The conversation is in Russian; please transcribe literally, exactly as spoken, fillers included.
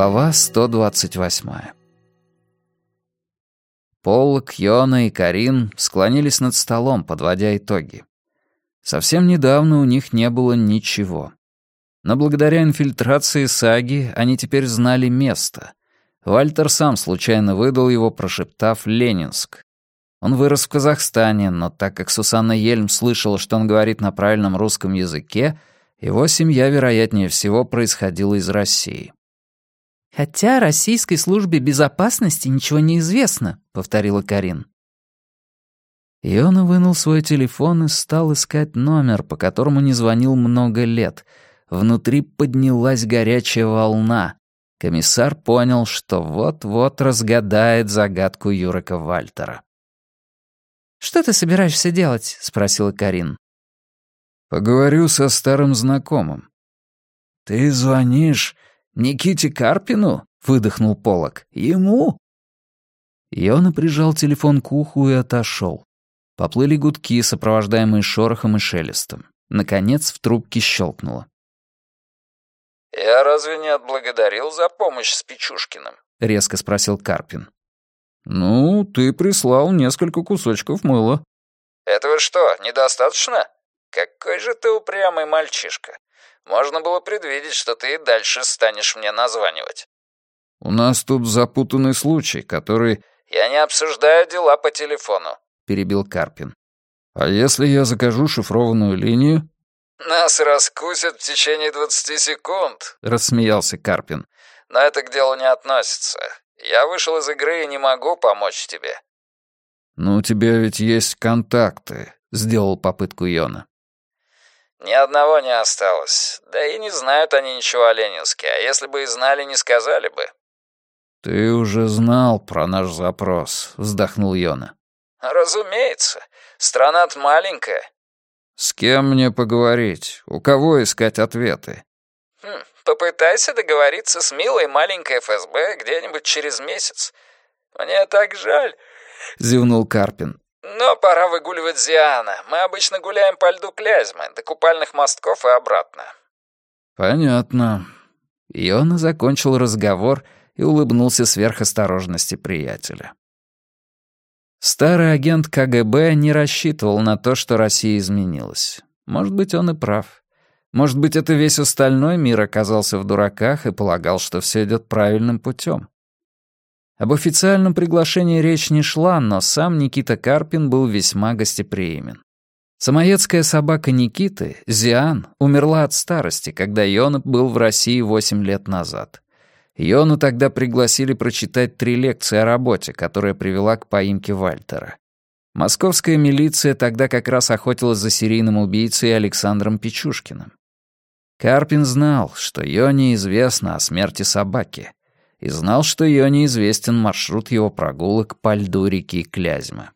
Глава сто двадцать восемь. Поллок, Йона и Карин склонились над столом, подводя итоги. Совсем недавно у них не было ничего. Но благодаря инфильтрации саги они теперь знали место. Вальтер сам случайно выдал его, прошептав «Ленинск». Он вырос в Казахстане, но так как Сусанна Ельм слышала, что он говорит на правильном русском языке, его семья, вероятнее всего, происходила из России. «Хотя российской службе безопасности ничего не известно», — повторила Карин. Йона вынул свой телефон и стал искать номер, по которому не звонил много лет. Внутри поднялась горячая волна. Комиссар понял, что вот-вот разгадает загадку Юрика Вальтера. «Что ты собираешься делать?» — спросила Карин. «Поговорю со старым знакомым». «Ты звонишь Никите Карпину?» — выдохнул Поллок. «Ему?» Йона прижал телефон к уху и отошел. Поплыли гудки, сопровождаемые шорохом и шелестом. Наконец в трубке щелкнуло. «Я разве не отблагодарил за помощь с Печушкиным?» — резко спросил Карпин. «Ну, ты прислал несколько кусочков мыла». «Этого что, недостаточно? Какой же ты упрямый мальчишка. Можно было предвидеть, что ты и дальше станешь мне названивать». «У нас тут запутанный случай, который...» «Я не обсуждаю дела по телефону», — перебил Карпин. «А если я закажу шифрованную линию?» «Нас раскусят в течение двадцати секунд», — рассмеялся Карпин. «Но это к делу не относится. Я вышел из игры и не могу помочь тебе». «Ну, у тебя ведь есть контакты», — сделал попытку Йона. «Ни одного не осталось. Да и не знают они ничего о Ленинске, а если бы и знали, не сказали бы». «Ты уже знал про наш запрос», — вздохнул Йона. «Разумеется. Страна-то маленькая». «С кем мне поговорить? У кого искать ответы?» Хм, «Попытайся договориться с милой маленькой эф эс бэ где-нибудь через месяц. Мне так жаль», — зевнул Карпин. «Но пора выгуливать Зиана. Мы обычно гуляем по льду Клязьмы, до купальных мостков и обратно». «Понятно». Йона закончил разговор и улыбнулся сверхосторожности приятеля. Старый агент ка гэ бэ не рассчитывал на то, что Россия изменилась. Может быть, он и прав. Может быть, это весь остальной мир оказался в дураках и полагал, что все идет правильным путем. Об официальном приглашении речь не шла, но сам Никита Карпин был весьма гостеприимен. Самоедская собака Никиты, Зиан, умерла от старости, когда Йона был в России восемь лет назад. Йону тогда пригласили прочитать три лекции о работе, которая привела к поимке Вальтера. Московская милиция тогда как раз охотилась за серийным убийцей Александром Печушкиным. Карпин знал, что Йоне известно о смерти собаки, и знал, что Йоне известен маршрут его прогулок по льду реки Клязьмы.